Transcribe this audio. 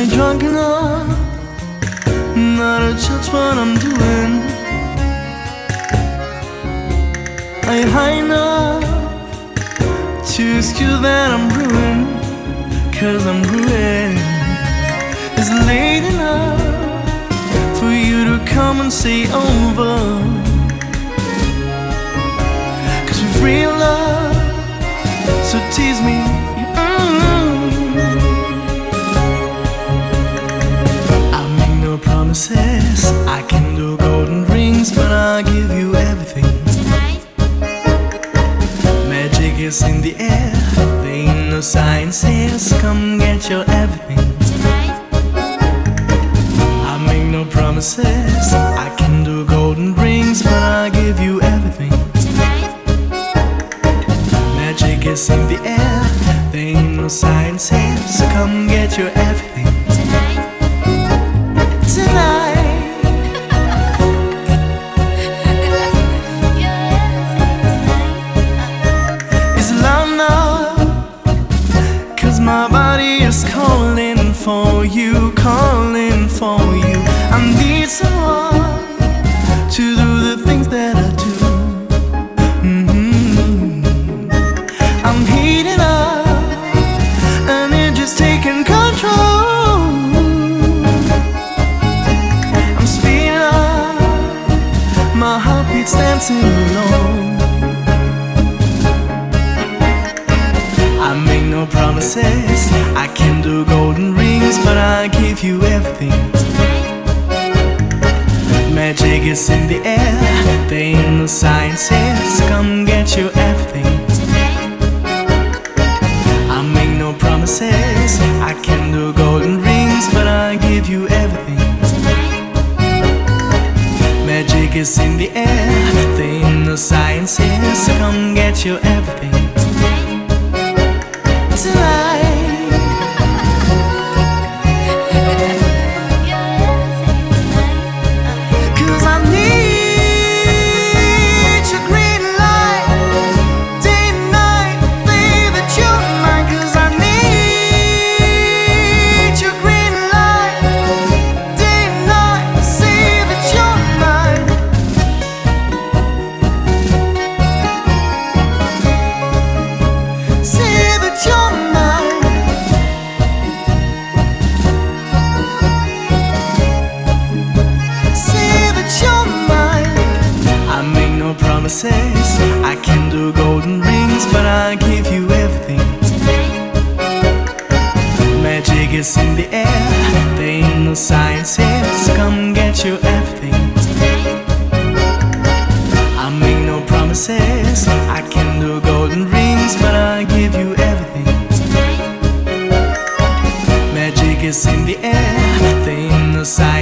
I drunk enough not to judge what I'm doing? I high enough to excuse that I'm ruined, 'cause I'm ruined. It's late enough for you to come and say over, 'cause we've real love, so tease me. I make no promises, I can do golden rings, but I'll give you everything. Magic is in the air, there ain't no sciences. Come get your everything. I make no promises, I can do golden rings, but I'll give you everything. Magic is in the air, there ain't no sciences. Come get your everything tonight. My body is calling for you, calling for you. I need someone to do the things that I do. I'm heating up and you're just taking control. I'm speeding up, my heartbeat's dancing alone. I make no promises, I can do golden rings, but I give you everything. Magic is in the air, there ain't no sciences. Come get you everything. I make no promises, I can do golden rings, but I give you everything. Magic is in the air, there ain't no sciences. Come get you everything tonight. I can do golden rings, but I give you everything. Magic is in the air, there ain't no sciences. Come get you everything. I make no promises, I can do golden rings, but I give you everything. Magic is in the air, there ain't no sciences.